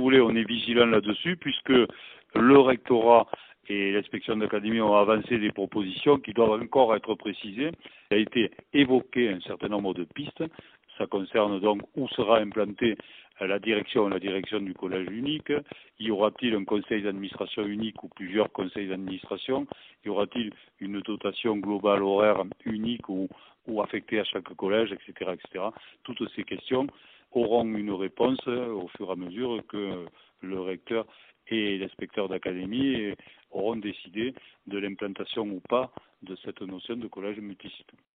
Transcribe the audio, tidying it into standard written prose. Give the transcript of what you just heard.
voulez, on est vigilant là-dessus, puisque le rectorat et l'inspection d'académie ont avancé des propositions qui doivent encore être précisées. Il a été évoqué un certain nombre de pistes. Ça concerne donc où sera implantée la direction du collège unique. Y aura-t-il un conseil d'administration unique ou plusieurs conseils d'administration? Y aura-t-il une dotation globale horaire unique ou affectée à chaque collège, etc., etc. Toutes ces questions auront une réponse au fur et à mesure que le recteur et l'inspecteur d'académie auront décidé de l'implantation ou pas de cette notion de collège multisite.